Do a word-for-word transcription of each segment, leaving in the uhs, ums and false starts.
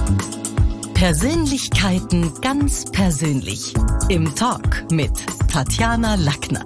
Persönlichkeiten ganz persönlich. Im Talk mit Tatjana Lackner.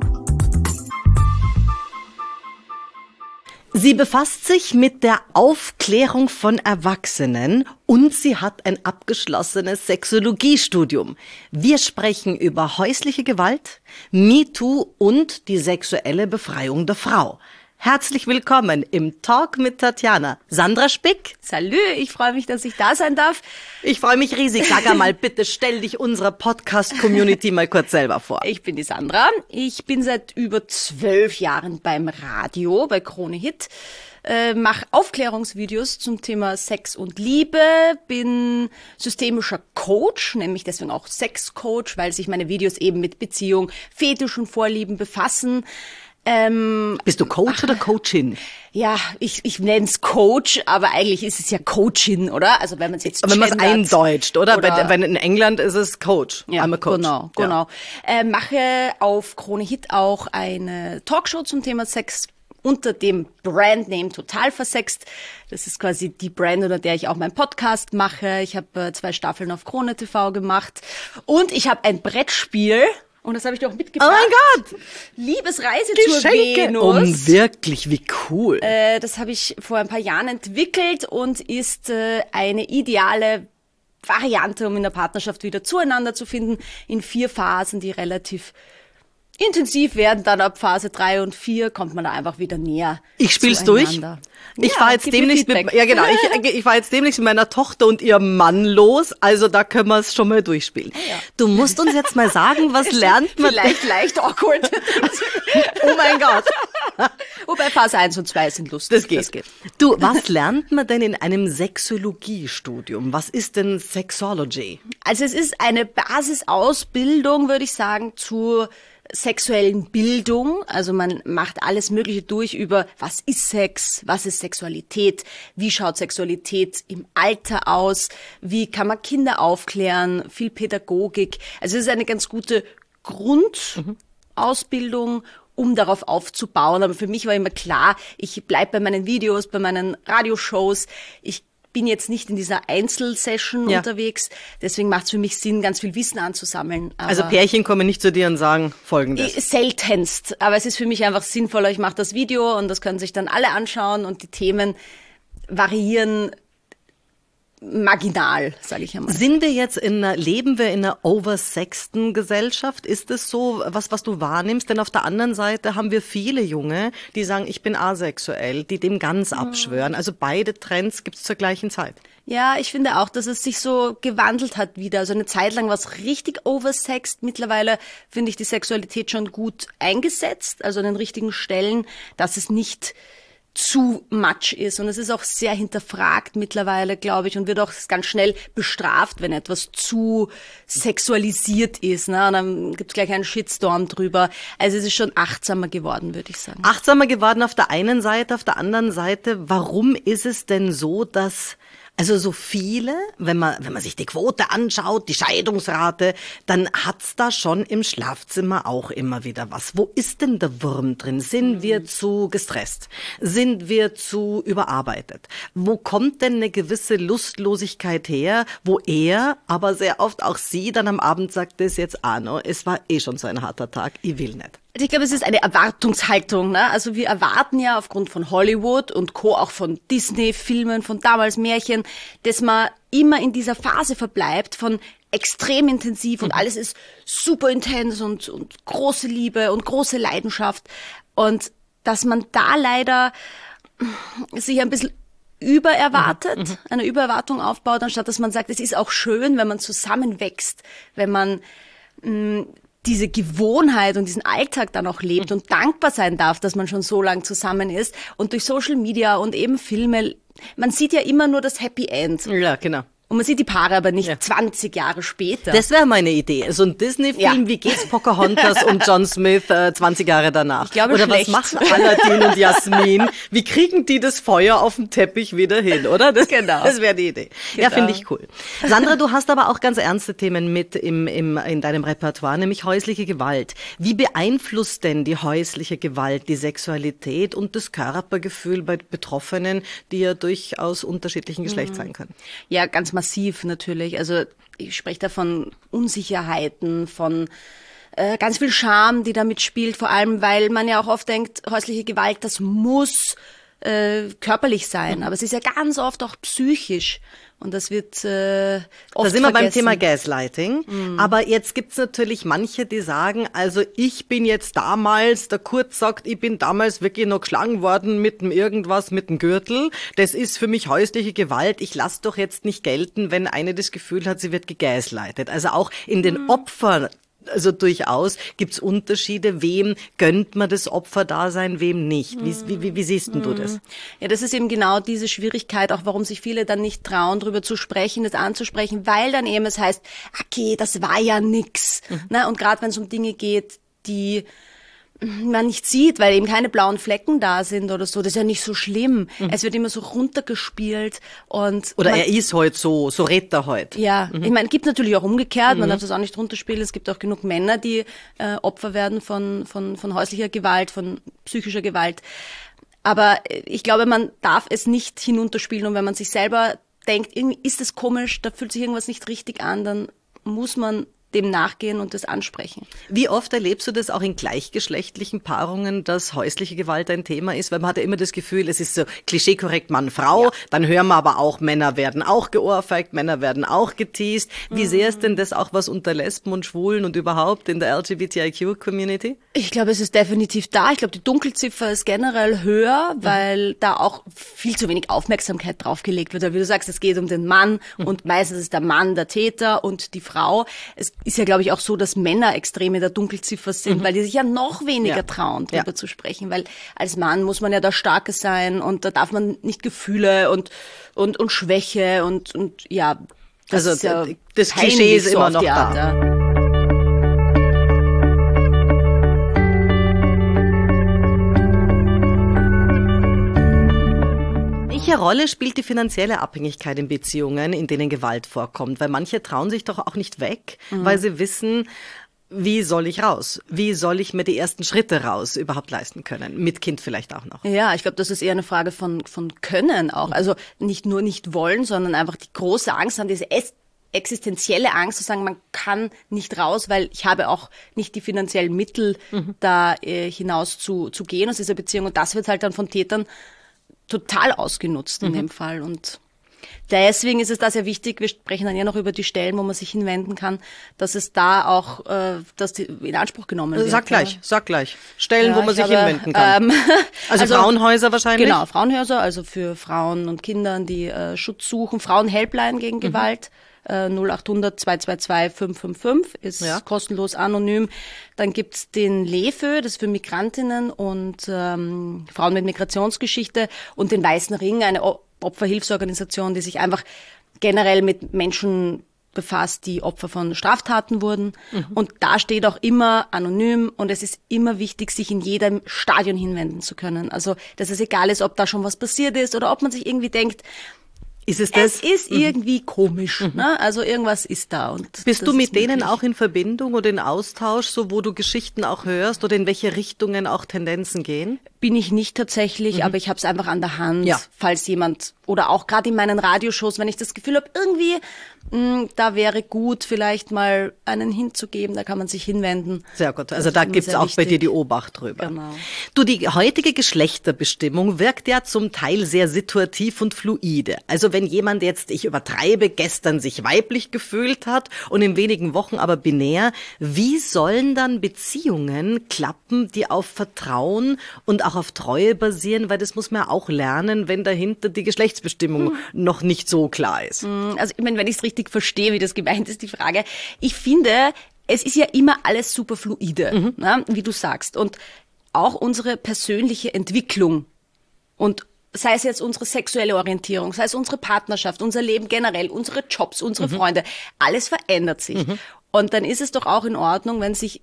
Sie befasst sich mit der Aufklärung von Erwachsenen und sie hat ein abgeschlossenes Sexologiestudium. Wir sprechen über häusliche Gewalt, MeToo und die sexuelle Befreiung der Frau. Herzlich willkommen im Talk mit Tatjana. Sandra Spick. Salü, ich freue mich, dass ich da sein darf. Ich freue mich riesig. Sag einmal, bitte stell dich unserer Podcast-Community mal kurz selber vor. Ich bin die Sandra. Ich bin seit über zwölf Jahren beim Radio, bei Krone Hit. Äh, mache Aufklärungsvideos zum Thema Sex und Liebe, bin systemischer Coach, nämlich deswegen auch Sexcoach, weil sich meine Videos eben mit Beziehung, Fetisch und Vorlieben befassen. Ähm, Bist du Coach ach, oder Coachin? Ja, ich, ich nenne es Coach, aber eigentlich ist es ja Coachin, oder? Also wenn man es jetzt wenn man es eindeutscht, oder? oder Wenn in England ist es Coach. Ja, I'm a Coach. Genau, ja. genau. Äh, mache auf Krone Hit auch eine Talkshow zum Thema Sex unter dem Brandname Total Versext. Das ist quasi die Brand, unter der ich auch meinen Podcast mache. Ich habe äh, zwei Staffeln auf Krone T V gemacht und ich habe ein Brettspiel. Und das habe ich dir auch mitgebracht. Oh mein Gott! Liebesreise Geschenke. zur Venus. Um wirklich, wie cool. Äh, das habe ich vor ein paar Jahren entwickelt und ist äh, eine ideale Variante, um in der Partnerschaft wieder zueinander zu finden, in vier Phasen, die relativ intensiv werden. Dann ab Phase drei und vier kommt man da einfach wieder näher. Ich spiel's durch. Ich ja, war jetzt demnächst mit, ja genau, ich, ich war jetzt demnächst mit meiner Tochter und ihrem Mann los, also da können wir es schon mal durchspielen. Ja. Du musst uns jetzt mal sagen, was lernt man? Vielleicht leicht awkward. Oh mein Gott. Wobei Phase eins und zwei sind lustig. Das geht. das geht. Du, was lernt man denn in einem Sexologiestudium? Was ist denn Sexology? Also es ist eine Basisausbildung, würde ich sagen, zur sexuellen Bildung, also man macht alles Mögliche durch über, was ist Sex, was ist Sexualität, wie schaut Sexualität im Alter aus, wie kann man Kinder aufklären, viel Pädagogik. Also es ist eine ganz gute Grundausbildung, um darauf aufzubauen. Aber für mich war immer klar, ich bleibe bei meinen Videos, bei meinen Radioshows, ich bin jetzt nicht in dieser Einzelsession ja. unterwegs, deswegen macht es für mich Sinn, ganz viel Wissen anzusammeln. Aber also Pärchen kommen nicht zu dir und sagen Folgendes? Seltenst, aber es ist für mich einfach sinnvoller, ich mache das Video und das können sich dann alle anschauen und die Themen variieren marginal, sage ich einmal. Sind wir jetzt in einer, leben wir in einer oversexten Gesellschaft? Ist es so, was, was du wahrnimmst? Denn auf der anderen Seite haben wir viele Junge, die sagen, ich bin asexuell, die dem ganz abschwören. Also beide Trends gibt's zur gleichen Zeit. Ja, ich finde auch, dass es sich so gewandelt hat wieder. Also eine Zeit lang war es richtig oversext. Mittlerweile finde ich die Sexualität schon gut eingesetzt, also an den richtigen Stellen, dass es nicht zu much ist. Und es ist auch sehr hinterfragt mittlerweile, glaube ich, und wird auch ganz schnell bestraft, wenn etwas zu sexualisiert ist. Ne? Und dann gibt es gleich einen Shitstorm drüber. Also es ist schon achtsamer geworden, würde ich sagen. Achtsamer geworden auf der einen Seite, auf der anderen Seite, warum ist es denn so, dass also so viele, wenn man wenn man sich die Quote anschaut, die Scheidungsrate, dann hat's da schon im Schlafzimmer auch immer wieder was. Wo ist denn der Wurm drin? Sind mhm. wir zu gestresst? Sind wir zu überarbeitet? Wo kommt denn eine gewisse Lustlosigkeit her, wo er, aber sehr oft auch sie dann am Abend sagt, das ist jetzt Arno, es war eh schon so ein harter Tag, ich will nicht. Ich glaube, es ist eine Erwartungshaltung, ne? Also wir erwarten ja aufgrund von Hollywood und Co., auch von Disney-Filmen, von damals Märchen, dass man immer in dieser Phase verbleibt von extrem intensiv und alles ist super intens und, und große Liebe und große Leidenschaft. Und dass man da leider sich ein bisschen übererwartet, mhm. eine Übererwartung aufbaut, anstatt dass man sagt, es ist auch schön, wenn man zusammenwächst, wenn man mh, diese Gewohnheit und diesen Alltag dann auch lebt und dankbar sein darf, dass man schon so lang zusammen ist. Und durch Social Media und eben Filme, man sieht ja immer nur das Happy End. Ja, genau. Und man sieht die Paare aber nicht ja. zwanzig Jahre später. Das wäre meine Idee. So ein Disney-Film, ja. wie geht's Pocahontas und John Smith äh, zwanzig Jahre danach? Ich glaube, oder schlecht. Was machen Aladdin und Jasmin? Wie kriegen die das Feuer auf dem Teppich wieder hin, oder? Das, genau. Das wäre die Idee. Genau. Ja, finde ich cool. Sandra, du hast aber auch ganz ernste Themen mit im, im, in deinem Repertoire, nämlich häusliche Gewalt. Wie beeinflusst denn die häusliche Gewalt die Sexualität und das Körpergefühl bei Betroffenen, die ja durchaus unterschiedlichen Geschlechts mhm. sein können? Ja, ganz massiv natürlich. Also ich spreche da von Unsicherheiten, von äh, ganz viel Scham, die da mitspielt, vor allem, weil man ja auch oft denkt, häusliche Gewalt, das muss äh, körperlich sein, mhm. aber es ist ja ganz oft auch psychisch. Und das wird äh, oft Da sind wir vergessen. beim Thema Gaslighting. Mhm. Aber jetzt gibt's natürlich manche, die sagen, also ich bin jetzt damals, der Kurt sagt, ich bin damals wirklich noch geschlagen worden mit dem irgendwas, mit dem Gürtel. Das ist für mich häusliche Gewalt. Ich lasse doch jetzt nicht gelten, wenn eine das Gefühl hat, sie wird gegaslightet. Also auch in den mhm. Opfern. Also durchaus gibt's Unterschiede, wem gönnt man das Opferdasein, wem nicht. Wie, wie, wie siehst denn du das? Ja, das ist eben genau diese Schwierigkeit, auch warum sich viele dann nicht trauen, darüber zu sprechen, das anzusprechen, weil dann eben es heißt, okay, das war ja nix. Mhm. Na, und gerade wenn es um Dinge geht, die man nicht sieht, weil eben keine blauen Flecken da sind oder so, das ist ja nicht so schlimm. Mhm. Es wird immer so runtergespielt und oder man, er ist halt so, so redet er halt. Ja, mhm. ich meine, es gibt natürlich auch umgekehrt, man mhm. darf das auch nicht runterspielen, es gibt auch genug Männer, die äh, Opfer werden von, von, von häuslicher Gewalt, von psychischer Gewalt. Aber ich glaube, man darf es nicht hinunterspielen und wenn man sich selber denkt, irgendwie ist das komisch, da fühlt sich irgendwas nicht richtig an, dann muss man dem nachgehen und das ansprechen. Wie oft erlebst du das auch in gleichgeschlechtlichen Paarungen, dass häusliche Gewalt ein Thema ist? Weil man hat ja immer das Gefühl, es ist so klischeekorrekt Mann-Frau, ja. Dann hören wir aber auch, Männer werden auch geohrfeigt, Männer werden auch geteased. Wie mhm. sehr ist denn das auch was unter Lesben und Schwulen und überhaupt in der L G B T I Q-Community? Ich glaube, es ist definitiv da. Ich glaube, die Dunkelziffer ist generell höher, mhm. weil da auch viel zu wenig Aufmerksamkeit draufgelegt wird. Weil wie du sagst, es geht um den Mann mhm. und meistens ist der Mann der Täter und die Frau. Es ist ja, glaube ich, auch so, dass Männer extrem in der Dunkelziffer sind, mhm. weil die sich ja noch weniger ja. trauen, darüber ja. zu sprechen, weil als Mann muss man ja der Starke sein und da darf man nicht Gefühle und und und Schwäche und und ja, das also ist ja das Klischee ist so immer noch Art, da. Ja. Welche Rolle spielt die finanzielle Abhängigkeit in Beziehungen, in denen Gewalt vorkommt? Weil manche trauen sich doch auch nicht weg, mhm. weil sie wissen, wie soll ich raus? Wie soll ich mir die ersten Schritte raus überhaupt leisten können? Mit Kind vielleicht auch noch. Ja, ich glaube, das ist eher eine Frage von von Können auch. Also nicht nur nicht wollen, sondern einfach die große Angst haben, diese es existenzielle Angst zu sagen, man kann nicht raus, weil ich habe auch nicht die finanziellen Mittel, mhm. da äh, hinaus zu zu gehen aus dieser Beziehung. Und das wird halt dann von Tätern total ausgenutzt in mhm. dem Fall und deswegen ist es da sehr wichtig, wir sprechen dann ja noch über die Stellen, wo man sich hinwenden kann, dass es da auch, äh, dass die in Anspruch genommen wird. Sag gleich, ja. sag gleich. Stellen, ja, wo man sich habe, hinwenden kann. Ähm, also, also Frauenhäuser wahrscheinlich? Genau, Frauenhäuser, also für Frauen und Kindern, die äh, Schutz suchen. Frauenhelpline gegen mhm. Gewalt. null achthundert zwei zwei zwei fünf fünf fünf ist ja. kostenlos anonym. Dann gibt's den LEFÖ, das ist für Migrantinnen und ähm, Frauen mit Migrationsgeschichte und den Weißen Ring, eine o- Opferhilfsorganisation, die sich einfach generell mit Menschen befasst, die Opfer von Straftaten wurden. Mhm. Und da steht auch immer anonym und es ist immer wichtig, sich in jedem Stadion hinwenden zu können. Also, dass es egal ist, ob da schon was passiert ist oder ob man sich irgendwie denkt, Ist es das? Es ist mhm. irgendwie komisch, mhm. ne? Also irgendwas ist da. Und bist du mit denen auch in Verbindung oder in Austausch, so wo du Geschichten auch hörst oder in welche Richtungen auch Tendenzen gehen? Bin ich nicht tatsächlich, mhm. aber ich habe es einfach an der Hand, ja. falls jemand, oder auch gerade in meinen Radioshows, wenn ich das Gefühl habe, irgendwie, mh, da wäre gut, vielleicht mal einen hinzugeben, da kann man sich hinwenden. Sehr gut, also da gibt's auch wichtig. Bei dir die Obacht drüber. Genau. Du, die heutige Geschlechterbestimmung wirkt ja zum Teil sehr situativ und fluide. Also wenn jemand jetzt, ich übertreibe, gestern sich weiblich gefühlt hat und in wenigen Wochen aber binär, wie sollen dann Beziehungen klappen, die auf Vertrauen und auch auf Treue basieren, weil das muss man ja auch lernen, wenn dahinter die Geschlechtsbestimmung hm. noch nicht so klar ist. Also ich meine, wenn ich es richtig verstehe, wie das gemeint ist, die Frage. Ich finde, es ist ja immer alles super fluide, mhm. ne, wie du sagst. Und auch unsere persönliche Entwicklung und sei es jetzt unsere sexuelle Orientierung, sei es unsere Partnerschaft, unser Leben generell, unsere Jobs, unsere mhm. Freunde, alles verändert sich. Mhm. Und dann ist es doch auch in Ordnung, wenn sich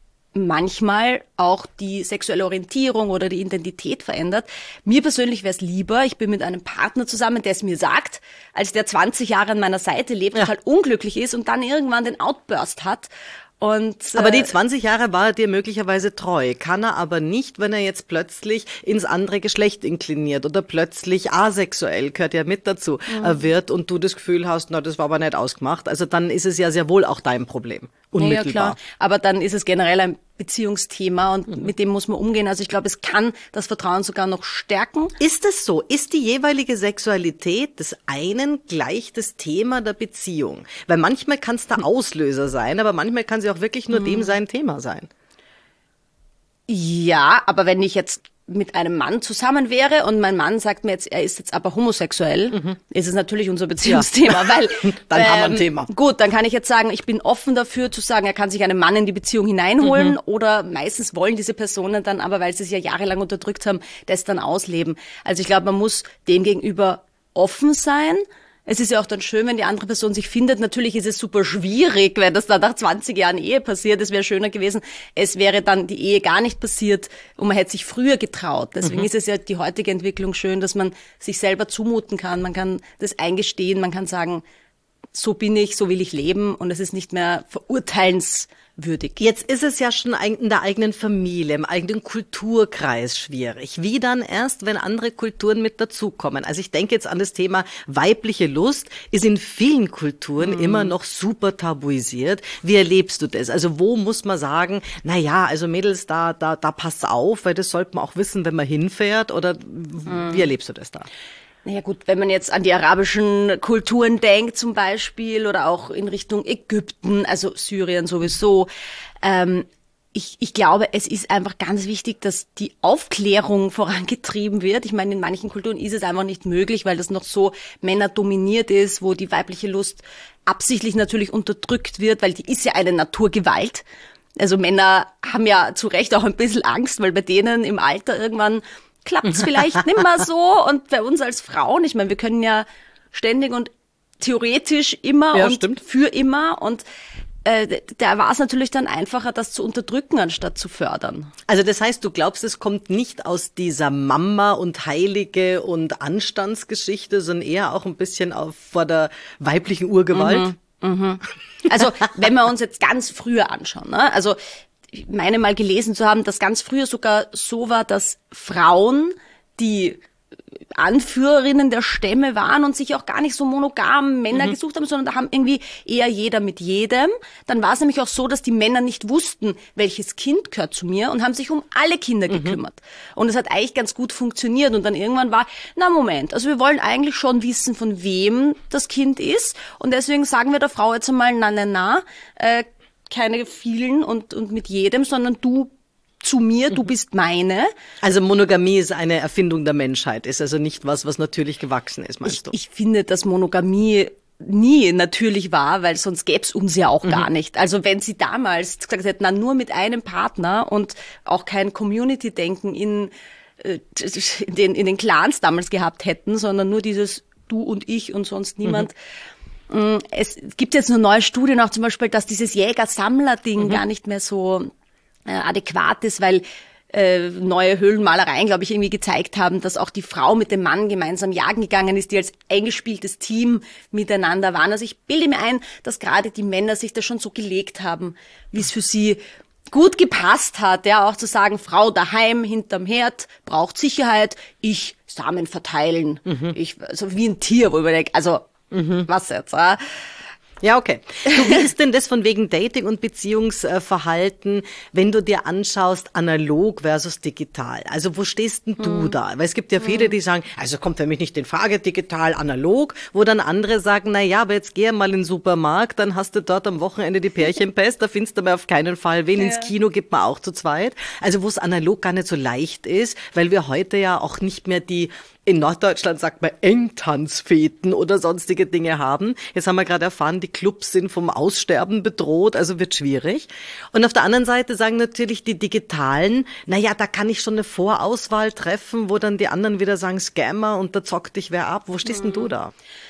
manchmal auch die sexuelle Orientierung oder die Identität verändert. Mir persönlich wäre es lieber, ich bin mit einem Partner zusammen, der es mir sagt, als der zwanzig Jahre an meiner Seite lebt, ja. und halt unglücklich ist und dann irgendwann den Outburst hat Und, aber die äh, zwanzig Jahre war er dir möglicherweise treu, kann er aber nicht, wenn er jetzt plötzlich ins andere Geschlecht inkliniert oder plötzlich asexuell, gehört ja mit dazu, mhm. wird und du das Gefühl hast, na, das war aber nicht ausgemacht. Also dann ist es ja sehr wohl auch dein Problem, unmittelbar. Ja, ja, klar. Aber dann ist es generell ein Beziehungsthema und mhm. mit dem muss man umgehen. Also ich glaube, es kann das Vertrauen sogar noch stärken. Ist es so? Ist die jeweilige Sexualität des einen gleich das Thema der Beziehung? Weil manchmal kann es der Auslöser sein, aber manchmal kann sie auch wirklich nur mhm. dem sein Thema sein. Ja, aber wenn ich jetzt mit einem Mann zusammen wäre und mein Mann sagt mir jetzt, er ist jetzt aber homosexuell, mhm. ist es natürlich unser Beziehungsthema, ja. weil dann ähm, haben wir ein ähm, Thema. Gut, dann kann ich jetzt sagen, ich bin offen dafür zu sagen, er kann sich einen Mann in die Beziehung hineinholen mhm. oder meistens wollen diese Personen dann aber, weil sie es ja jahrelang unterdrückt haben, das dann ausleben. Also ich glaube, man muss dem gegenüber offen sein. Es ist ja auch dann schön, wenn die andere Person sich findet. Natürlich ist es super schwierig, wenn das dann nach zwanzig Jahren Ehe passiert. Es wäre schöner gewesen, es wäre dann die Ehe gar nicht passiert und man hätte sich früher getraut. Deswegen mhm. ist es ja die heutige Entwicklung schön, dass man sich selber zumuten kann. Man kann das eingestehen, man kann sagen, so bin ich, so will ich leben und es ist nicht mehr verurteilenswürdig. Jetzt ist es ja schon in der eigenen Familie, im eigenen Kulturkreis schwierig. Wie dann erst, wenn andere Kulturen mit dazukommen? Also ich denke jetzt an das Thema weibliche Lust, ist in vielen Kulturen mhm. immer noch super tabuisiert. Wie erlebst du das? Also wo muss man sagen, na ja, also Mädels, da, da, da passt auf, weil das sollte man auch wissen, wenn man hinfährt, oder mhm. wie erlebst du das da? Naja gut, wenn man jetzt an die arabischen Kulturen denkt zum Beispiel oder auch in Richtung Ägypten, also Syrien sowieso, ähm, ich, ich glaube, es ist einfach ganz wichtig, dass die Aufklärung vorangetrieben wird. Ich meine, in manchen Kulturen ist es einfach nicht möglich, weil das noch so männerdominiert ist, wo die weibliche Lust absichtlich natürlich unterdrückt wird, weil die ist ja eine Naturgewalt. Also Männer haben ja zu Recht auch ein bisschen Angst, weil bei denen im Alter irgendwann klappt's vielleicht nicht mehr so. Und bei uns als Frauen, ich meine, wir können ja ständig und theoretisch immer ja, und stimmt. für immer. Und äh, da war es natürlich dann einfacher, das zu unterdrücken, anstatt zu fördern. Also das heißt, du glaubst, es kommt nicht aus dieser Mama und Heilige und Anstandsgeschichte, sondern eher auch ein bisschen auf, vor der weiblichen Urgewalt? Mhm, mhm. Also wenn wir uns jetzt ganz früher anschauen, ne? Also ich meine mal gelesen zu haben, dass ganz früher sogar so war, dass Frauen, die Anführerinnen der Stämme waren und sich auch gar nicht so monogam Männer mhm. gesucht haben, sondern da haben irgendwie eher jeder mit jedem. Dann war es nämlich auch so, dass die Männer nicht wussten, welches Kind gehört zu mir und haben sich um alle Kinder mhm. gekümmert. Und es hat eigentlich ganz gut funktioniert. Und dann irgendwann war, na Moment, also wir wollen eigentlich schon wissen, von wem das Kind ist. Und deswegen sagen wir der Frau jetzt einmal, na, na, na, äh, keine vielen und, und mit jedem, sondern du zu mir, du bist meine. Also Monogamie ist eine Erfindung der Menschheit, ist also nicht was, was natürlich gewachsen ist, meinst ich, du? Ich finde, dass Monogamie nie natürlich war, weil sonst gäbe es uns ja auch mhm. gar nicht. Also wenn sie damals gesagt hätten, na nur mit einem Partner und auch kein Community-Denken in, äh, in, den, in den Clans damals gehabt hätten, sondern nur dieses du und ich und sonst niemand. Mhm. Es gibt jetzt nur neue Studien auch zum Beispiel, dass dieses Jäger-Sammler-Ding mhm. gar nicht mehr so äh, adäquat ist, weil äh, neue Höhlenmalereien, glaube ich, irgendwie gezeigt haben, dass auch die Frau mit dem Mann gemeinsam jagen gegangen ist, die als eingespieltes Team miteinander waren. Also ich bilde mir ein, dass gerade die Männer sich das schon so gelegt haben, wie es für sie gut gepasst hat, ja, auch zu sagen, Frau daheim, hinterm Herd, braucht Sicherheit, ich Samen verteilen, mhm. ich, so wie ein Tier, wo ich mir denke, also Mhm. was jetzt? Äh? Ja, okay. Du, wie ist denn das von wegen Dating und Beziehungsverhalten, wenn du dir anschaust, analog versus digital? Also wo stehst denn du hm. da? Weil es gibt ja viele, die sagen, also kommt für mich nicht in Frage, digital, analog, wo dann andere sagen, na ja, aber jetzt geh mal in den Supermarkt, dann hast du dort am Wochenende die Pärchenpest, da findest du mir auf keinen Fall wen, ja. ins Kino gibt man auch zu zweit. Also wo es analog gar nicht so leicht ist, weil wir heute ja auch nicht mehr die, in Norddeutschland sagt man Engtanzfeten oder sonstige Dinge haben. Jetzt haben wir gerade erfahren, die Clubs sind vom Aussterben bedroht, also wird schwierig. Und auf der anderen Seite sagen natürlich die Digitalen, na ja, da kann ich schon eine Vorauswahl treffen, wo dann die anderen wieder sagen Scammer und da zockt dich wer ab. Wo stehst mhm. denn du da?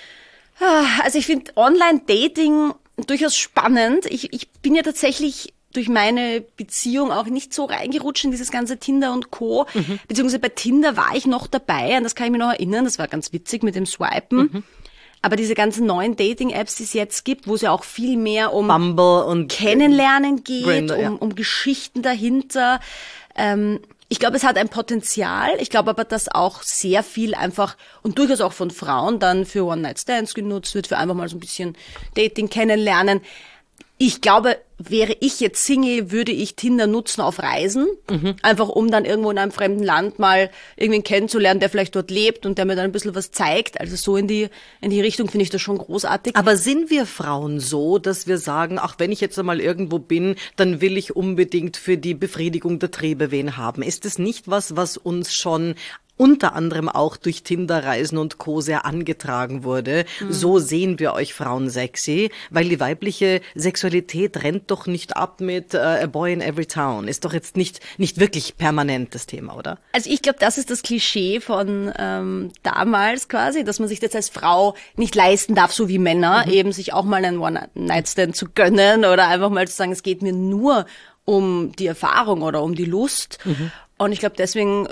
Also ich finde Online-Dating durchaus spannend. Ich, ich bin ja tatsächlich durch meine Beziehung auch nicht so reingerutscht in dieses ganze Tinder und Co. Mhm. Beziehungsweise bei Tinder war ich noch dabei, an das kann ich mich noch erinnern, das war ganz witzig mit dem Swipen. Mhm. Aber diese ganzen neuen Dating-Apps, die es jetzt gibt, wo es ja auch viel mehr um Bumble und Kennenlernen geht, Grindr, um, ja. um Geschichten dahinter. Ähm, ich glaube, es hat ein Potenzial. Ich glaube aber, dass auch sehr viel einfach und durchaus auch von Frauen dann für One-Night-Stands genutzt wird, für einfach mal so ein bisschen Dating kennenlernen. Ich glaube, wäre ich jetzt Single, würde ich Tinder nutzen auf Reisen. Mhm. Einfach um dann irgendwo in einem fremden Land mal irgendwen kennenzulernen, der vielleicht dort lebt und der mir dann ein bisschen was zeigt. Also so in die, in die Richtung finde ich das schon großartig. Aber sind wir Frauen so, dass wir sagen, ach, wenn ich jetzt einmal irgendwo bin, dann will ich unbedingt für die Befriedigung der Triebe wen haben? Ist es nicht was, was uns schon unter anderem auch durch Tinder-Reisen und Co. sehr angetragen wurde? Mhm. So sehen wir euch Frauen sexy, weil die weibliche Sexualität rennt doch nicht ab mit uh, A Boy in Every Town. Ist doch jetzt nicht nicht wirklich permanent das Thema, oder? Also ich glaube, das ist das Klischee von ähm, damals quasi, dass man sich das als Frau nicht leisten darf, so wie Männer, mhm. eben sich auch mal einen One-Night-Stand zu gönnen oder einfach mal zu sagen, es geht mir nur um die Erfahrung oder um die Lust. Mhm. Und ich glaube, deswegen...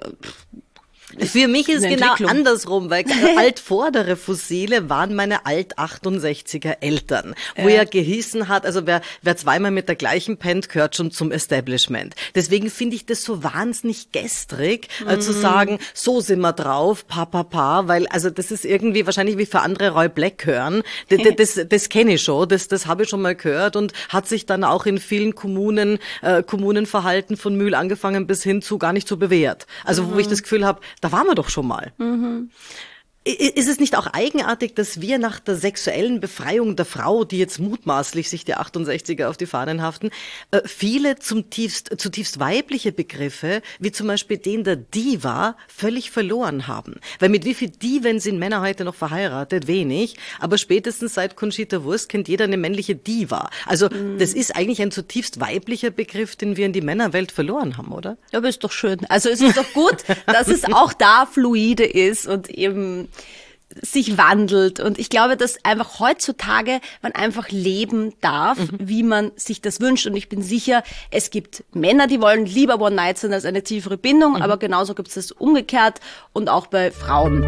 Für mich ist es genau andersrum, weil altvordere Fossile waren meine alt-achtundsechziger Eltern, wo äh. ja gehießen hat, also wer, wer zweimal mit der gleichen pennt, gehört schon zum Establishment. Deswegen finde ich das so wahnsinnig gestrig, mhm. äh, zu sagen, so sind wir drauf, pa, pa, pa, weil also das ist irgendwie wahrscheinlich wie für andere Roy Black hören. Das, das, das kenne ich schon, das, das habe ich schon mal gehört und hat sich dann auch in vielen Kommunen, äh, Kommunenverhalten von Mühl angefangen bis hin zu gar nicht so bewährt. Also mhm. wo ich das Gefühl habe, da waren wir doch schon mal. Mhm. Ist es nicht auch eigenartig, dass wir nach der sexuellen Befreiung der Frau, die jetzt mutmaßlich sich die achtundsechziger auf die Fahnen haften, viele zutiefst, zutiefst weibliche Begriffe, wie zum Beispiel den der Diva, völlig verloren haben? Weil mit wie viel Diven sind Männer heute noch verheiratet? Wenig. Aber spätestens seit Conchita Wurst kennt jeder eine männliche Diva. Also mhm. das ist eigentlich ein zutiefst weiblicher Begriff, den wir in die Männerwelt verloren haben, oder? Ja, aber ist doch schön. Also es ist doch gut, dass es auch da fluide ist und eben sich wandelt. Und ich glaube, dass einfach heutzutage man einfach leben darf, mhm. wie man sich das wünscht. Und ich bin sicher, es gibt Männer, die wollen lieber One-Night sein als eine tiefere Bindung, mhm. aber genauso gibt es das umgekehrt und auch bei Frauen.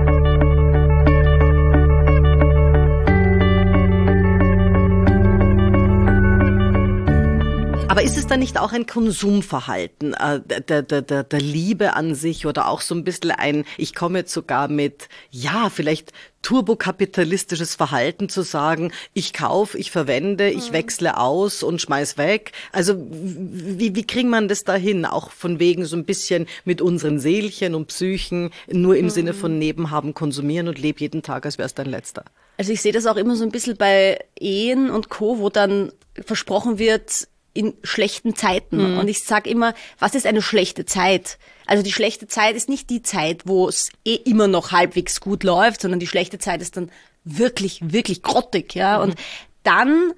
Aber ist es dann nicht auch ein Konsumverhalten äh, der, der, der, der Liebe an sich oder auch so ein bisschen ein, ich komme jetzt sogar mit, ja, vielleicht turbokapitalistisches Verhalten zu sagen, ich kaufe, ich verwende, ich wechsle aus und schmeiß weg. Also wie, wie kriegt man das dahin? Auch von wegen so ein bisschen mit unseren Seelchen und Psychen, nur im mhm. Sinne von nebenhaben, konsumieren und leb jeden Tag, als wär's dein letzter. Also ich sehe das auch immer so ein bisschen bei Ehen und Co., wo dann versprochen wird, in schlechten Zeiten. Mhm. Und ich sage immer, was ist eine schlechte Zeit? Also die schlechte Zeit ist nicht die Zeit, wo es eh immer noch halbwegs gut läuft, sondern die schlechte Zeit ist dann wirklich, wirklich grottig, ja. Mhm. Und dann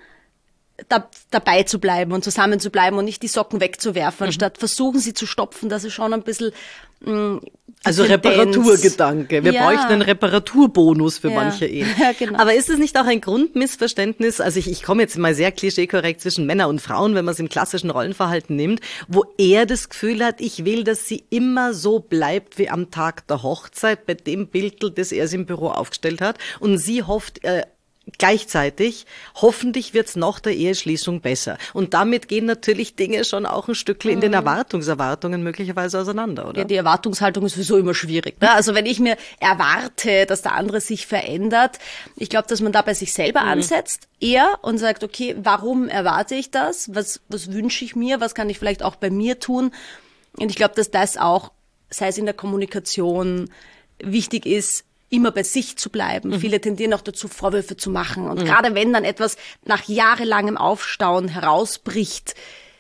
da, dabei zu bleiben und zusammen zu bleiben und nicht die Socken wegzuwerfen, mhm. anstatt versuchen sie zu stopfen, dass es schon ein bisschen mh, also Tendenz. Reparaturgedanke. Wir ja. bräuchten einen Reparaturbonus für ja. manche Ehen. Ja, genau. Aber ist es nicht auch ein Grundmissverständnis? Also ich, ich komme jetzt mal sehr klischeekorrekt zwischen Männer und Frauen, wenn man es im klassischen Rollenverhalten nimmt, wo er das Gefühl hat, ich will, dass sie immer so bleibt wie am Tag der Hochzeit, bei dem Bildl, das er im Büro aufgestellt hat. Und sie hofft, äh, gleichzeitig, hoffentlich wird's nach der Eheschließung besser. Und damit gehen natürlich Dinge schon auch ein Stückchen in den Erwartungserwartungen möglicherweise auseinander, oder? Ja, die Erwartungshaltung ist sowieso immer schwierig. Ne? Also wenn ich mir erwarte, dass der andere sich verändert, ich glaube, dass man da bei sich selber mhm. ansetzt, eher und sagt, okay, warum erwarte ich das? Was, was wünsche ich mir? Was kann ich vielleicht auch bei mir tun? Und ich glaube, dass das auch, sei es in der Kommunikation, wichtig ist, immer bei sich zu bleiben. Mhm. Viele tendieren auch dazu, Vorwürfe zu machen. Und mhm. gerade wenn dann etwas nach jahrelangem Aufstauen herausbricht,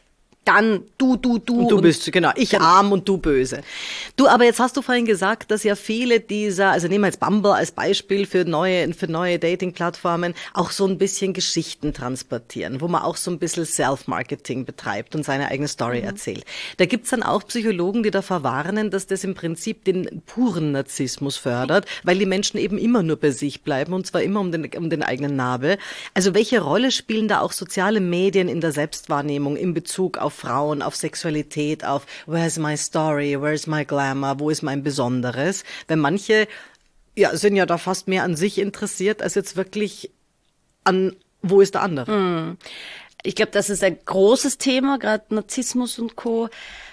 dann du, du, du. Und du bist, genau, ich arm und du böse. Du, aber jetzt hast du vorhin gesagt, dass ja viele dieser, also nehmen wir jetzt Bumble als Beispiel für neue, für neue Dating-Plattformen, auch so ein bisschen Geschichten transportieren, wo man auch so ein bisschen Self-Marketing betreibt und seine eigene Story mhm. erzählt. Da gibt's dann auch Psychologen, die davor warnen, dass das im Prinzip den puren Narzissmus fördert, weil die Menschen eben immer nur bei sich bleiben und zwar immer um den, um den eigenen Nabel. Also welche Rolle spielen da auch soziale Medien in der Selbstwahrnehmung in Bezug auf Frauen, auf Sexualität, auf where's my story, where's my glamour, wo ist mein Besonderes? Wenn manche ja, sind ja da fast mehr an sich interessiert, als jetzt wirklich an, wo ist der andere? Hm. Ich glaube, das ist ein großes Thema, gerade Narzissmus und Co.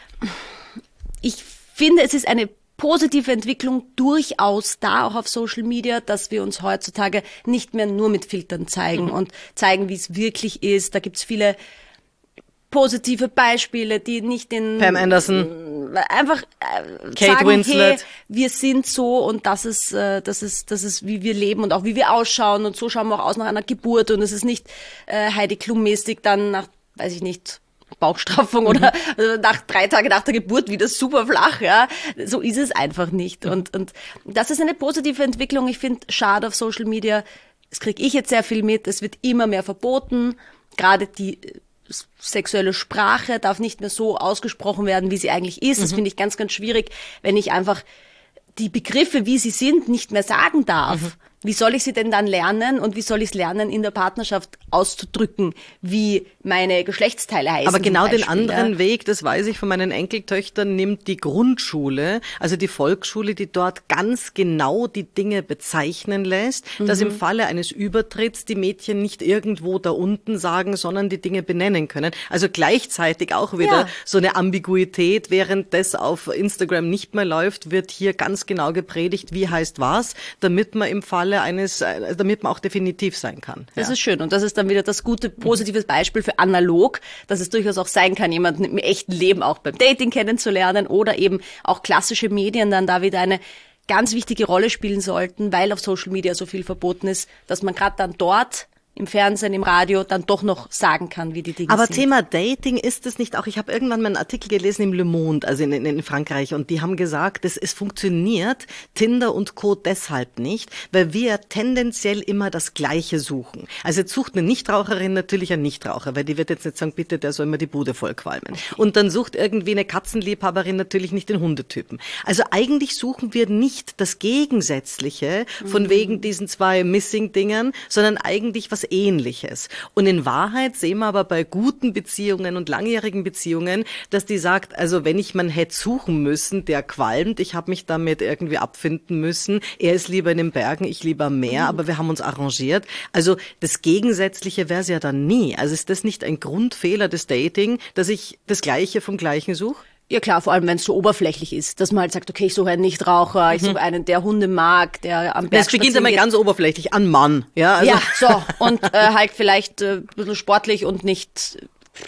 Ich finde, es ist eine positive Entwicklung durchaus da, auch auf Social Media, dass wir uns heutzutage nicht mehr nur mit Filtern zeigen mhm. und zeigen, wie es wirklich ist. Da gibt's viele positive Beispiele, die nicht den... Pam Anderson. Einfach äh, Kate sagen, Winslet. Hey, wir sind so und das ist, äh, das ist, das ist, wie wir leben und auch wie wir ausschauen und so schauen wir auch aus nach einer Geburt und es ist nicht äh, Heidi Klum-mäßig dann nach, weiß ich nicht, Bauchstraffung oder also nach drei Tage nach der Geburt wieder super flach, ja. So ist es einfach nicht. Und, und das ist eine positive Entwicklung. Ich finde, schade auf Social Media. Das kriege ich jetzt sehr viel mit. Es wird immer mehr verboten. Gerade die sexuelle Sprache darf nicht mehr so ausgesprochen werden, wie sie eigentlich ist. Das finde ich ganz, ganz schwierig, wenn ich einfach die Begriffe, wie sie sind, nicht mehr sagen darf. Mhm. Wie soll ich sie denn dann lernen und wie soll ich es lernen, in der Partnerschaft auszudrücken, wie meine Geschlechtsteile heißen? Aber genau Beispiel, den anderen ja. Weg, das weiß ich von meinen Enkeltöchtern, nimmt die Grundschule, also die Volksschule, die dort ganz genau die Dinge bezeichnen lässt, mhm. dass im Falle eines Übertritts die Mädchen nicht irgendwo da unten sagen, sondern die Dinge benennen können. Also gleichzeitig auch wieder ja. so eine Ambiguität, während das auf Instagram nicht mehr läuft, wird hier ganz genau gepredigt, wie heißt was, damit man im Falle eines, damit man auch definitiv sein kann. Das ja. ist schön und das ist dann wieder das gute, positive Beispiel für analog, dass es durchaus auch sein kann, jemanden im echten Leben auch beim Dating kennenzulernen oder eben auch klassische Medien dann da wieder eine ganz wichtige Rolle spielen sollten, weil auf Social Media so viel verboten ist, dass man gerade dann dort im Fernsehen, im Radio dann doch noch sagen kann, wie die Dinge Aber sind. Thema Dating ist es nicht auch, ich habe irgendwann mal einen Artikel gelesen im Le Monde, also in, in, in Frankreich, und die haben gesagt, dass es funktioniert Tinder und Co. deshalb nicht, weil wir tendenziell immer das Gleiche suchen. Also jetzt sucht eine Nichtraucherin natürlich einen Nichtraucher, weil die wird jetzt nicht sagen, bitte, der soll immer die Bude vollqualmen. Und dann sucht irgendwie eine Katzenliebhaberin natürlich nicht den Hundetypen. Also eigentlich suchen wir nicht das Gegensätzliche von mhm. wegen diesen zwei Missing-Dingern, sondern eigentlich was Ähnliches. Und in Wahrheit sehen wir aber bei guten Beziehungen und langjährigen Beziehungen, dass die sagt, also wenn ich man hätte suchen müssen, der qualmt, ich habe mich damit irgendwie abfinden müssen, er ist lieber in den Bergen, ich lieber am Meer, mhm. aber wir haben uns arrangiert. Also das Gegensätzliche wäre es ja dann nie. Also ist das nicht ein Grundfehler des Dating, dass ich das Gleiche vom Gleichen suche? Ja klar, vor allem wenn es so oberflächlich ist, dass man halt sagt, okay, ich suche einen Nichtraucher, mhm. ich suche einen, der Hunde mag, der am Berg Das beginnt einmal ganz oberflächlich, an Mann. Ja, also. ja so, und äh, halt vielleicht äh, ein bisschen sportlich und nicht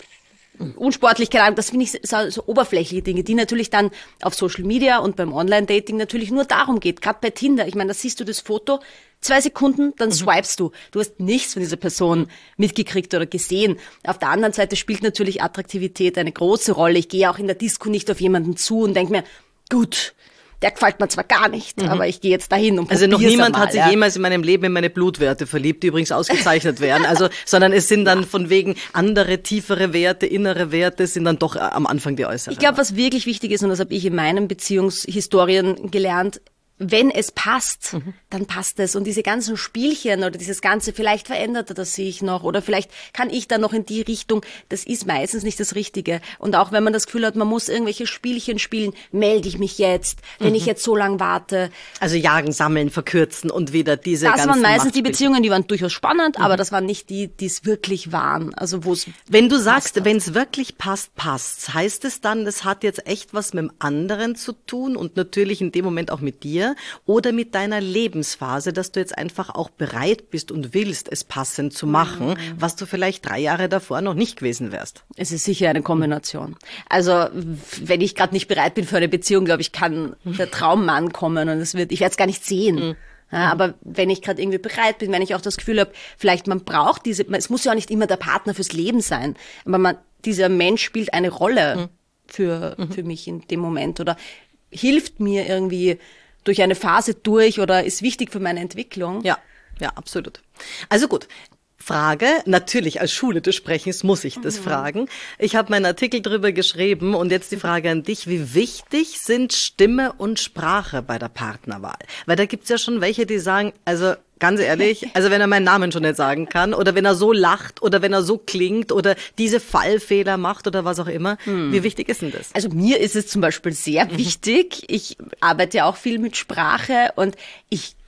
unsportlich, keine Ahnung, das finde ich so, so oberflächliche Dinge, die natürlich dann auf Social Media und beim Online-Dating natürlich nur darum geht, gerade bei Tinder. Ich meine, da siehst du das Foto, zwei Sekunden, dann mhm. swipest du. Du hast nichts von dieser Person mitgekriegt oder gesehen. Auf der anderen Seite spielt natürlich Attraktivität eine große Rolle. Ich gehe auch in der Disco nicht auf jemanden zu und denke mir, gut, der gefällt mir zwar gar nicht, mhm. aber ich gehe jetzt dahin und Also noch niemand einmal, hat sich ja. jemals in meinem Leben in meine Blutwerte verliebt, die übrigens ausgezeichnet werden. Also, sondern es sind dann von wegen andere, tiefere Werte, innere Werte sind dann doch am Anfang die äußeren. Ich glaube, was wirklich wichtig ist, und das habe ich in meinen Beziehungshistorien gelernt, wenn es passt, mhm. dann passt es. Und diese ganzen Spielchen oder dieses Ganze, vielleicht verändert er das sich noch oder vielleicht kann ich dann noch in die Richtung, das ist meistens nicht das Richtige. Und auch wenn man das Gefühl hat, man muss irgendwelche Spielchen spielen, melde ich mich jetzt, wenn mhm. ich jetzt so lang warte. Also jagen, sammeln, verkürzen und wieder diese das ganzen waren meistens die Machtspielchen. Beziehungen, die waren durchaus spannend, mhm. aber das waren nicht die, die es wirklich waren. Also wo es Wenn du sagst, wenn es wirklich passt, passt, heißt es dann, das hat jetzt echt was mit dem anderen zu tun und natürlich in dem Moment auch mit dir oder mit deiner Lebensphase, dass du jetzt einfach auch bereit bist und willst, es passend zu machen, mhm. was du vielleicht drei Jahre davor noch nicht gewesen wärst. Es ist sicher eine Kombination. Also wenn ich gerade nicht bereit bin für eine Beziehung, glaube ich, kann der Traummann kommen und es wird, ich werde es gar nicht sehen. Mhm. Ja, aber wenn ich gerade irgendwie bereit bin, wenn ich auch das Gefühl habe, vielleicht man braucht diese, es muss ja auch nicht immer der Partner fürs Leben sein, aber man, dieser Mensch spielt eine Rolle mhm. für, mhm. für mich in dem Moment oder hilft mir irgendwie durch eine Phase durch oder ist wichtig für meine Entwicklung. Ja, ja, absolut. Also gut. Frage, natürlich als Schule des Sprechens muss ich das mhm. fragen. Ich habe meinen Artikel drüber geschrieben und jetzt die Frage an dich, wie wichtig sind Stimme und Sprache bei der Partnerwahl? Weil da gibt's ja schon welche, die sagen, also ganz ehrlich, also wenn er meinen Namen schon nicht sagen kann oder wenn er so lacht oder wenn er so klingt oder diese Fallfehler macht oder was auch immer, hm. wie wichtig ist denn das? Also mir ist es zum Beispiel sehr mhm. wichtig. Ich arbeite ja auch viel mit Sprache und ich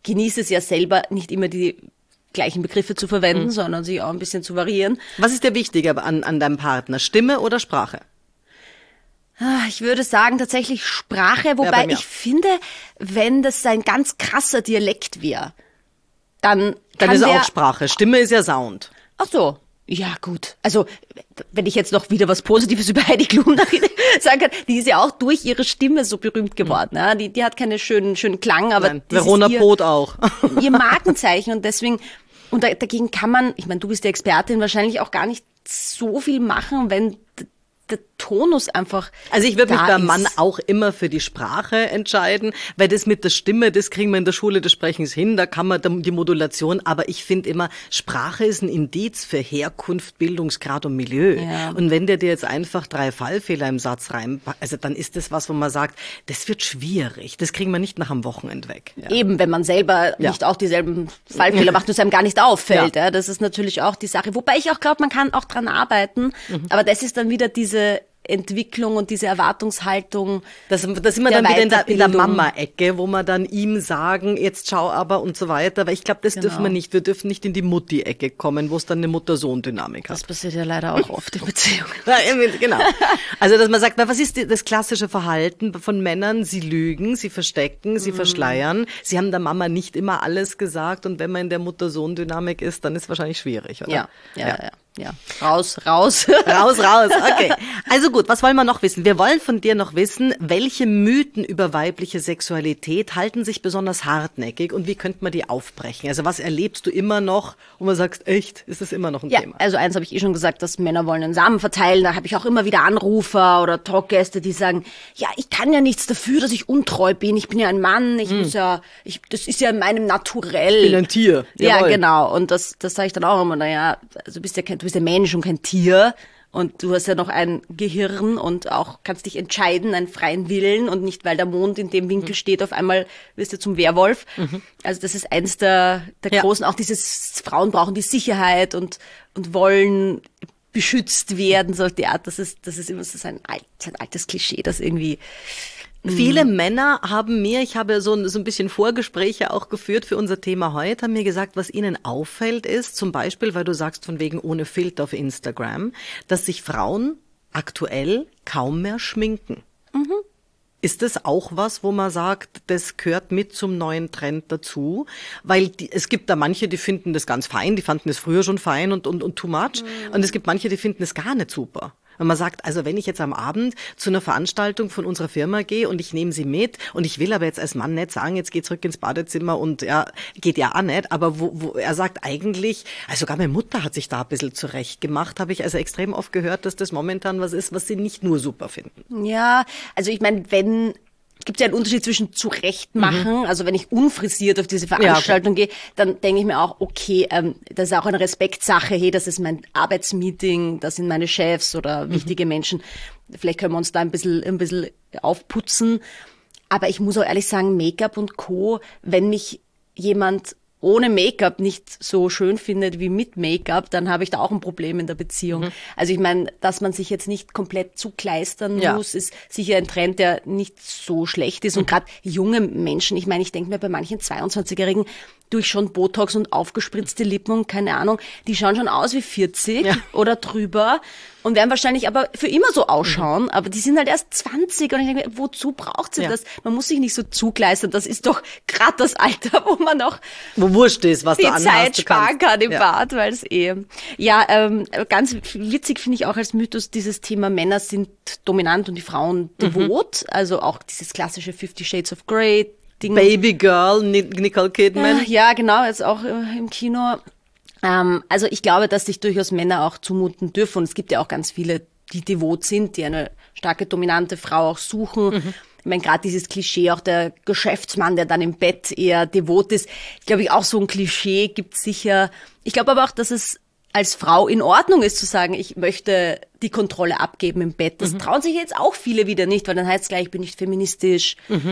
genieße es ja selber, nicht immer die gleichen Begriffe zu verwenden, mhm. sondern sich auch ein bisschen zu variieren. Was ist dir wichtiger an, an deinem Partner? Stimme oder Sprache? Ich würde sagen tatsächlich Sprache, wobei ja, ich finde, wenn das ein ganz krasser Dialekt wäre, dann Dann kann ist der, auch Sprache. Stimme ist ja Sound. Ach so. Ja, gut. Also, wenn ich jetzt noch wieder was Positives über Heidi Klum sagen kann, die ist ja auch durch ihre Stimme so berühmt geworden. Ja? Die, die hat keinen schönen, schönen Klang, aber Nein, Verona ihr, Pot auch. ihr Markenzeichen und deswegen, und da, dagegen kann man, ich meine, du bist die Expertin, wahrscheinlich auch gar nicht so viel machen, wenn der Tonus einfach Also ich würde mich beim ist. Mann auch immer für die Sprache entscheiden, weil das mit der Stimme, das kriegen wir in der Schule des Sprechens hin, da kann man die Modulation, aber ich finde immer, Sprache ist ein Indiz für Herkunft, Bildungsgrad und Milieu. Ja. Und wenn der dir jetzt einfach drei Fallfehler im Satz reinpackt, also dann ist das was, wo man sagt, das wird schwierig, das kriegen wir nicht nach einem Wochenende weg. Ja. Eben, wenn man selber Ja. nicht auch dieselben Fallfehler macht und es einem gar nicht auffällt. Ja. Ja. Das ist natürlich auch die Sache. Wobei ich auch glaube, man kann auch dran arbeiten, Mhm. aber das ist dann wieder diese Entwicklung und diese Erwartungshaltung. Das, das sind wir der dann wieder in der, in der Weiterbildung. Mama-Ecke, wo wir dann ihm sagen, jetzt schau aber und so weiter. Weil ich glaube, das Genau. dürfen wir nicht. Wir dürfen nicht in die Mutti-Ecke kommen, wo es dann eine Mutter-Sohn-Dynamik hat. Das passiert ja leider auch oft in Beziehungen. Ja, genau. Also, dass man sagt, na, was ist die- das klassische Verhalten von Männern? Sie lügen, sie verstecken, sie Mhm. verschleiern. Sie haben der Mama nicht immer alles gesagt und wenn man in der Mutter-Sohn-Dynamik ist, dann ist es wahrscheinlich schwierig, oder? Ja, ja, ja, ja. ja. Raus, raus. Raus, raus, okay. Also gut, was wollen wir noch wissen? Wir wollen von dir noch wissen, welche Mythen über weibliche Sexualität halten sich besonders hartnäckig und wie könnte man die aufbrechen? Also was erlebst du immer noch, wo man sagst, echt, ist das immer noch ein Ja, Thema? also eins habe ich eh schon gesagt, dass Männer wollen den Samen verteilen. Da habe ich auch immer wieder Anrufer oder Talkgäste, die sagen, ja, ich kann ja nichts dafür, dass ich untreu bin. Ich bin ja ein Mann, ich muss ja, ich, das ist ja in meinem Naturell. Ich bin ein Tier. Ja, Jawohl. genau. Und das, das sage ich dann auch immer, naja, also du bist ja kein, du bist ja Mensch und kein Tier. Und du hast ja noch ein Gehirn und auch kannst dich entscheiden, einen freien Willen und nicht, weil der Mond in dem Winkel steht, auf einmal wirst du zum Werwolf. Also das ist eins der, der Ja. großen, auch dieses, Frauen brauchen die Sicherheit und, und wollen beschützt werden, so die Art, das ist, das ist immer so ein, alt, ein altes Klischee, das irgendwie, Viele Männer haben mir, ich habe so ein, so ein bisschen Vorgespräche auch geführt für unser Thema heute, haben mir gesagt, was ihnen auffällt ist, zum Beispiel, weil du sagst von wegen ohne Filter auf Instagram, dass sich Frauen aktuell kaum mehr schminken. Ist das auch was, wo man sagt, das gehört mit zum neuen Trend dazu? Weil die, es gibt da manche, die finden das ganz fein, die fanden es früher schon fein und, und, und too much. Mhm. Und es gibt manche, die finden es gar nicht super. Wenn man sagt, also wenn ich jetzt am Abend zu einer Veranstaltung von unserer Firma gehe und ich nehme sie mit und ich will aber jetzt als Mann nicht sagen, jetzt geh zurück ins Badezimmer und ja, geht ja auch nicht, aber wo, wo er sagt eigentlich, also sogar meine Mutter hat sich da ein bisschen zurecht gemacht, habe ich also extrem oft gehört, dass das momentan was ist, was sie nicht nur super finden. ja, also ich meine, wenn, gibt es ja einen Unterschied zwischen zurechtmachen, mhm. also wenn ich unfrisiert auf diese Veranstaltung ja, okay. gehe, dann denke ich mir auch, okay, ähm, das ist auch eine Respektsache, hey, das ist mein Arbeitsmeeting, das sind meine Chefs oder mhm. wichtige Menschen, vielleicht können wir uns da ein bisschen, ein bisschen aufputzen, aber ich muss auch ehrlich sagen, Make-up und Co., wenn mich jemand ohne Make-up nicht so schön findet wie mit Make-up, dann habe ich da auch ein Problem in der Beziehung. Mhm. Also ich meine, dass man sich jetzt nicht komplett zukleistern ja. muss, ist sicher ein Trend, der nicht so schlecht ist. Und gerade junge Menschen, ich meine, ich denke mir bei manchen zweiundzwanzigjährigen, durch schon Botox und aufgespritzte Lippen und keine Ahnung, die schauen schon aus wie vierzig ja. oder drüber und werden wahrscheinlich aber für immer so ausschauen, mhm. aber die sind halt erst zwanzig und ich denke mir, wozu braucht sie ja. das? Man muss sich nicht so zugleistern, das ist doch gerade das Alter, wo man noch wo wurscht ist, was die du anhast, Zeit du sparen kann im ja. Bad, weil es eh... Ja, ähm, ganz witzig finde ich auch als Mythos dieses Thema, Männer sind dominant und die Frauen devot, mhm. also auch dieses klassische Fifty Shades of Grey, Ding. Baby Girl, Nicole Kidman. Ja, genau, jetzt auch äh, im Kino. Ähm, also ich glaube, dass sich durchaus Männer auch zumuten dürfen. Und es gibt ja auch ganz viele, die devot sind, die eine starke, dominante Frau auch suchen. Mhm. Ich meine, gerade dieses Klischee, auch der Geschäftsmann, der dann im Bett eher devot ist, ich glaube, auch so ein Klischee gibt es sicher. Ich glaube aber auch, dass es als Frau in Ordnung ist zu sagen, ich möchte die Kontrolle abgeben im Bett. Das mhm. trauen sich jetzt auch viele wieder nicht, weil dann heißt es gleich, ich bin nicht feministisch. Mhm.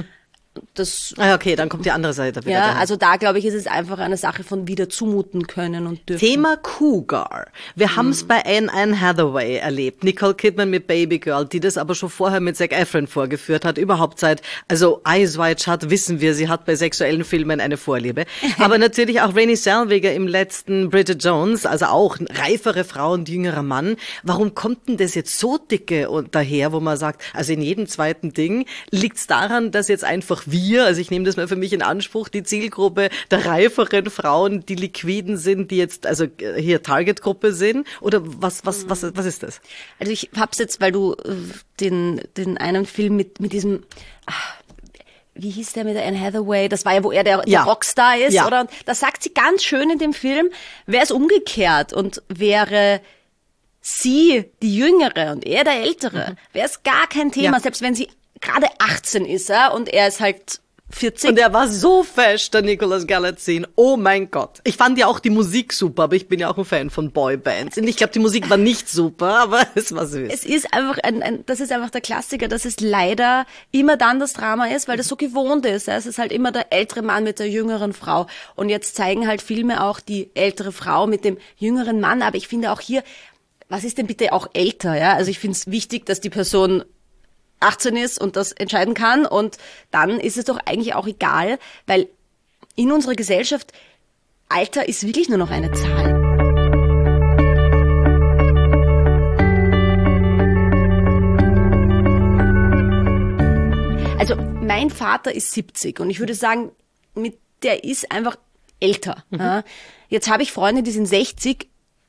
Das, ah, okay, dann kommt die andere Seite wieder. Ja, dahin. also da, glaube ich, ist es einfach eine Sache von wieder zumuten können und dürfen. Thema Cougar. Wir mhm. haben es bei Anne, Anne Hathaway erlebt. Nicole Kidman mit Baby Girl, die das aber schon vorher mit Zac Efron vorgeführt hat. Überhaupt seit, also Eyes Wide Shut wissen wir, sie hat bei sexuellen Filmen eine Vorliebe. Aber natürlich auch Renée Zellweger im letzten Bridget Jones, also auch reifere Frau und jüngerer Mann. Warum kommt denn das jetzt so dicke daher, wo man sagt, also in jedem zweiten Ding liegt es daran, dass jetzt einfach wir, also ich nehme das mal für mich in Anspruch, die Zielgruppe der reiferen Frauen, die liquiden sind, die jetzt also hier Target-Gruppe sind? Oder was was was was ist das? Also ich hab's jetzt, weil du den den einen Film mit mit diesem ach, wie hieß der mit der Anne Hathaway? Das war ja, wo er der, ja. der Rockstar ist, ja. oder? Und das sagt sie ganz schön in dem Film. Wäre es umgekehrt und wäre sie die Jüngere und er der Ältere, mhm. wäre es gar kein Thema, ja. selbst wenn sie gerade achtzehn ist er und er ist halt vierzig. Und er war so fesch, der Nicolas Galitzine. Oh mein Gott. Ich fand ja auch die Musik super, aber ich bin ja auch ein Fan von Boybands. Und ich glaube, die Musik war nicht super, aber es war süß. Es ist einfach ein, ein, das ist einfach der Klassiker, dass es leider immer dann das Drama ist, weil das so gewohnt ist. Es ist halt immer der ältere Mann mit der jüngeren Frau. Und jetzt zeigen halt Filme auch die ältere Frau mit dem jüngeren Mann. Aber ich finde auch hier, was ist denn bitte auch älter? Ja, also ich finde es wichtig, dass die Person achtzehn ist und das entscheiden kann und dann ist es doch eigentlich auch egal, weil in unserer Gesellschaft Alter ist wirklich nur noch eine Zahl. Also mein Vater ist siebzig und ich würde sagen, mit der ist einfach älter. Mhm. Ja. Jetzt habe ich Freunde, die sind sechzig,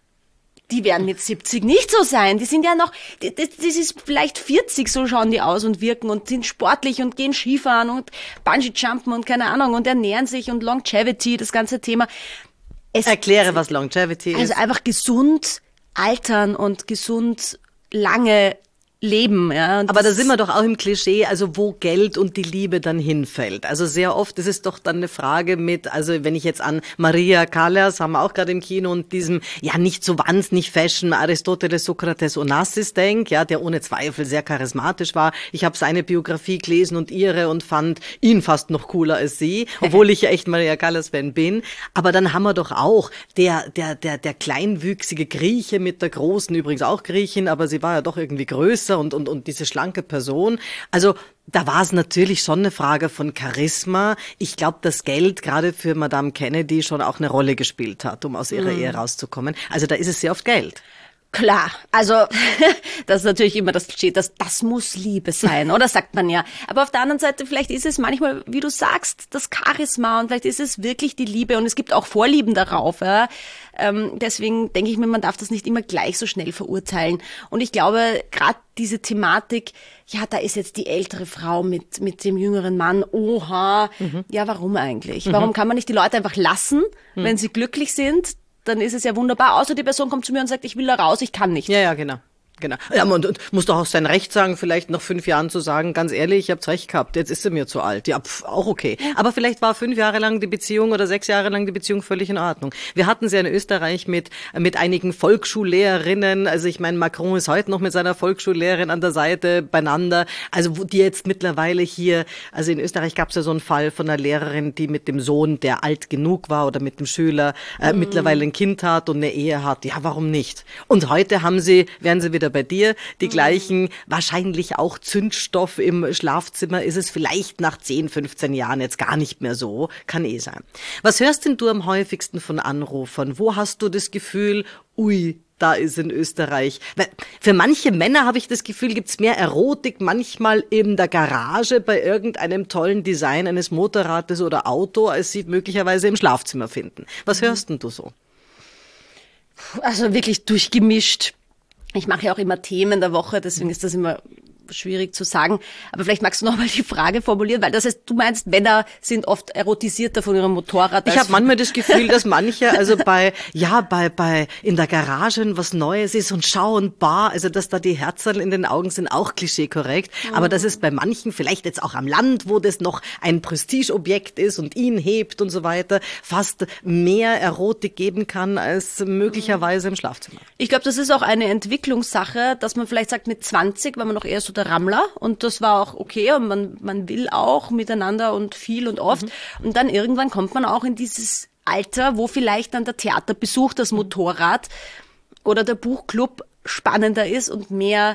die werden mit siebzig nicht so sein. Die sind ja noch, das, das ist vielleicht vierzig, so schauen die aus und wirken und sind sportlich und gehen Skifahren und Bungee-Jumpen und keine Ahnung und ernähren sich und Longevity, das ganze Thema. Es, Erkläre, was Longevity also ist. Also einfach gesund altern und gesund lange leben, ja. Und aber da sind wir doch auch im Klischee, also wo Geld und die Liebe dann hinfällt. Also sehr oft ist es doch dann eine Frage mit, also wenn ich jetzt an Maria Callas, haben wir auch gerade im Kino, und diesem, ja nicht so wahnsinnig Fashion, Aristoteles, Sokrates, Onassis denke, ja, der ohne Zweifel sehr charismatisch war. Ich habe seine Biografie gelesen und ihre und fand ihn fast noch cooler als sie, obwohl ich ja echt Maria Callas-Fan bin. Aber dann haben wir doch auch der, der, der, der kleinwüchsige Grieche mit der großen, übrigens auch Griechin, aber sie war ja doch irgendwie größer. Und, und, und diese schlanke Person. Also da war es natürlich schon eine Frage von Charisma. Ich glaube, dass Geld gerade für Madame Kennedy schon auch eine Rolle gespielt hat, um aus ihrer mm. Ehe rauszukommen. Also da ist es sehr oft Geld. Klar, also das ist natürlich immer das Klischee, dass das muss Liebe sein, oder sagt man ja. Aber auf der anderen Seite, vielleicht ist es manchmal, wie du sagst, das Charisma und vielleicht ist es wirklich die Liebe und es gibt auch Vorlieben darauf. Ja. Ähm, deswegen denke ich mir, man darf das nicht immer gleich so schnell verurteilen. Und ich glaube, gerade diese Thematik, ja, da ist jetzt die ältere Frau mit mit dem jüngeren Mann, oha, mhm. ja, warum eigentlich? Mhm. Warum kann man nicht die Leute einfach lassen, mhm. wenn sie glücklich sind? Dann ist es ja wunderbar. Außer die Person kommt zu mir und sagt, ich will da raus, ich kann nicht. Ja, ja, genau. Genau. Ja, und, und muss doch auch sein Recht sagen, vielleicht nach fünf Jahren zu sagen, ganz ehrlich, ich hab's recht gehabt, jetzt ist sie mir zu alt. Ja, pf, auch okay. Aber vielleicht war fünf Jahre lang die Beziehung oder sechs Jahre lang die Beziehung völlig in Ordnung. Wir hatten sie in Österreich mit mit einigen Volksschullehrerinnen. Also ich meine, Macron ist heute noch mit seiner Volksschullehrerin an der Seite beieinander. Also wo die jetzt mittlerweile hier, also in Österreich gab's ja so einen Fall von einer Lehrerin, die mit dem Sohn, der alt genug war, oder mit dem Schüler äh, mhm. mittlerweile ein Kind hat und eine Ehe hat. Ja, warum nicht? Und heute haben sie, werden sie wieder bei dir, die mhm. gleichen, wahrscheinlich auch Zündstoff im Schlafzimmer, ist es vielleicht nach zehn, fünfzehn Jahren jetzt gar nicht mehr so, kann eh sein. Was hörst denn du am häufigsten von Anrufern? Wo hast du das Gefühl, ui, da ist in Österreich. Für manche Männer habe ich das Gefühl, gibt's mehr Erotik manchmal in der Garage bei irgendeinem tollen Design eines Motorrades oder Auto, als sie möglicherweise im Schlafzimmer finden. Was mhm. hörst denn du so? Also wirklich durchgemischt. Ich mache ja auch immer Themen der Woche, deswegen ist das immer schwierig zu sagen. Aber vielleicht magst du nochmal die Frage formulieren, weil das heißt, du meinst, Männer sind oft erotisierter von ihrem Motorrad. Ich habe manchmal das Gefühl, dass manche, also bei, ja, bei, bei, in der Garage was Neues ist und schauen, bar, also dass da die Herzerl in den Augen sind, auch klischeekorrekt. Mhm. Aber dass es bei manchen, vielleicht jetzt auch am Land, wo das noch ein Prestigeobjekt ist und ihn hebt und so weiter, fast mehr Erotik geben kann als möglicherweise im Schlafzimmer. Ich glaube, das ist auch eine Entwicklungssache, dass man vielleicht sagt, mit zwanzig, weil man noch eher so der der Rammler und das war auch okay und man, man will auch miteinander und viel und oft. Mhm. Und dann irgendwann kommt man auch in dieses Alter, wo vielleicht dann der Theaterbesuch, das Motorrad oder der Buchclub spannender ist und mehr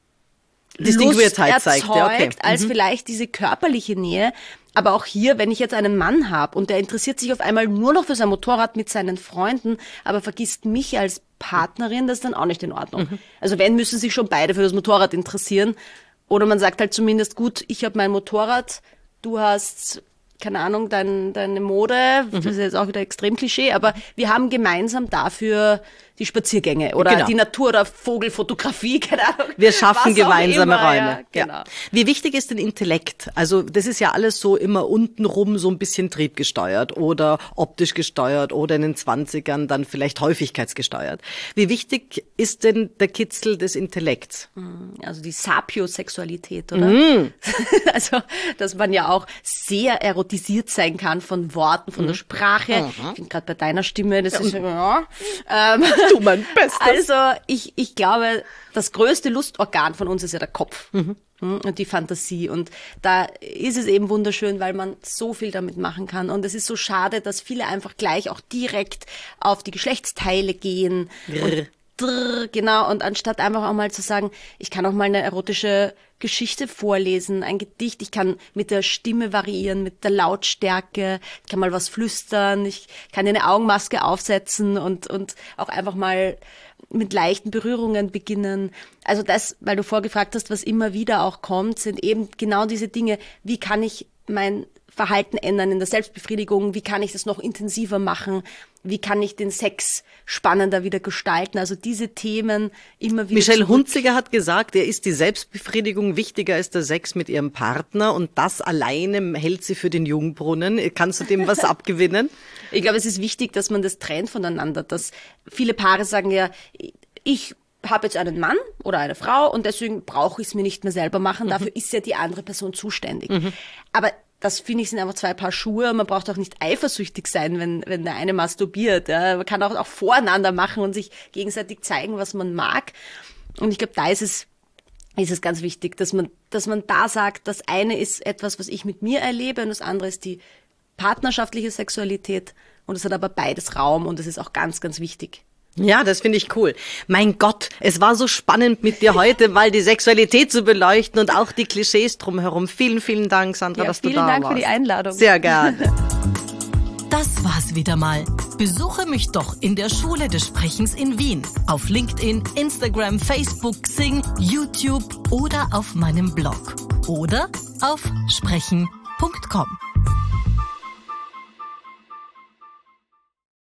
Distinguiertheit Lust erzeugt, zeigt, ja, okay. als mhm. vielleicht diese körperliche Nähe. Aber auch hier, wenn ich jetzt einen Mann habe und der interessiert sich auf einmal nur noch für sein Motorrad mit seinen Freunden, aber vergisst mich als Partnerin, das ist dann auch nicht in Ordnung. Mhm. Also wenn, müssen sich schon beide für das Motorrad interessieren. Oder man sagt halt zumindest, gut, ich habe mein Motorrad, du hast, keine Ahnung, dein, deine Mode, mhm. das ist jetzt auch wieder extrem Klischee, aber wir haben gemeinsam dafür die Spaziergänge oder genau. die Natur- oder Vogelfotografie, keine Ahnung. Wir schaffen gemeinsame immer, Räume. Ja, genau. Ja. Wie wichtig ist denn Intellekt? Also das ist ja alles so immer untenrum so ein bisschen triebgesteuert oder optisch gesteuert oder in den Zwanzigern dann vielleicht häufigkeitsgesteuert. Wie wichtig ist denn der Kitzel des Intellekts? Also die Sapiosexualität, oder? Mm. Also, dass man ja auch sehr erotisiert sein kann von Worten, von mm. der Sprache. Mhm. Ich finde gerade bei deiner Stimme, das ja. ist ja... Ähm, du mein Bestes. Also ich, ich glaube, das größte Lustorgan von uns ist ja der Kopf mhm. und die Fantasie. Und da ist es eben wunderschön, weil man so viel damit machen kann. Und es ist so schade, dass viele einfach gleich auch direkt auf die Geschlechtsteile gehen. Und drrr, genau, und anstatt einfach auch mal zu sagen, ich kann auch mal eine erotische Geschichte vorlesen, ein Gedicht, ich kann mit der Stimme variieren, mit der Lautstärke, ich kann mal was flüstern, ich kann dir eine Augenmaske aufsetzen und, und auch einfach mal mit leichten Berührungen beginnen. Also das, weil du vorgefragt hast, was immer wieder auch kommt, sind eben genau diese Dinge, wie kann ich mein Verhalten ändern in der Selbstbefriedigung, wie kann ich das noch intensiver machen, wie kann ich den Sex spannender wieder gestalten, also diese Themen immer wieder. Michelle zurück. Hunziker hat gesagt, er ist die Selbstbefriedigung wichtiger als der Sex mit ihrem Partner und das alleine hält sie für den Jungbrunnen. Kannst du dem was abgewinnen? Ich glaube, es ist wichtig, dass man das trennt voneinander, dass viele Paare sagen ja, ich habe jetzt einen Mann oder eine Frau und deswegen brauche ich es mir nicht mehr selber machen, mhm. dafür ist ja die andere Person zuständig. Mhm. Aber das, finde ich, sind einfach zwei Paar Schuhe und man braucht auch nicht eifersüchtig sein, wenn, wenn der eine masturbiert. Ja. Man kann auch, auch voreinander machen und sich gegenseitig zeigen, was man mag. Und ich glaube, da ist es, ist es ganz wichtig, dass man, dass man da sagt, das eine ist etwas, was ich mit mir erlebe und das andere ist die partnerschaftliche Sexualität und es hat aber beides Raum und das ist auch ganz, ganz wichtig. Ja, das finde ich cool. Mein Gott, es war so spannend mit dir heute, mal die Sexualität zu beleuchten und auch die Klischees drumherum. Vielen, vielen Dank, Sandra, ja, dass du da warst. Vielen Dank für die Einladung. Sehr gerne. Das war's wieder mal. Besuche mich doch in der Schule des Sprechens in Wien. Auf LinkedIn, Instagram, Facebook, Xing, YouTube oder auf meinem Blog. Oder auf sprechen punkt com.